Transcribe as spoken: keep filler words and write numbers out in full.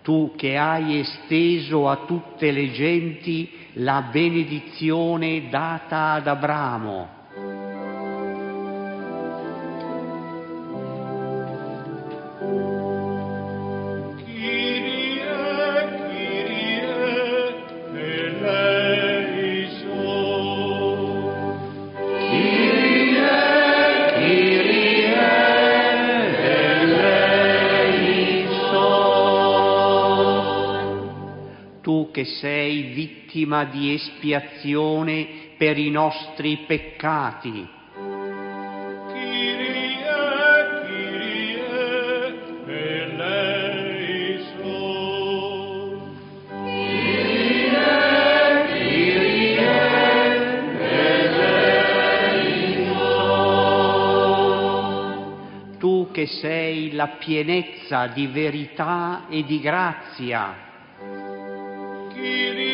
tu che hai esteso a tutte le genti la benedizione data ad Abramo. Che sei vittima di espiazione per i nostri peccati. Kyrie, Kyrie, eleison. Kyrie, Kyrie, eleison. Tu che sei la pienezza di verità e di grazia. Kyrie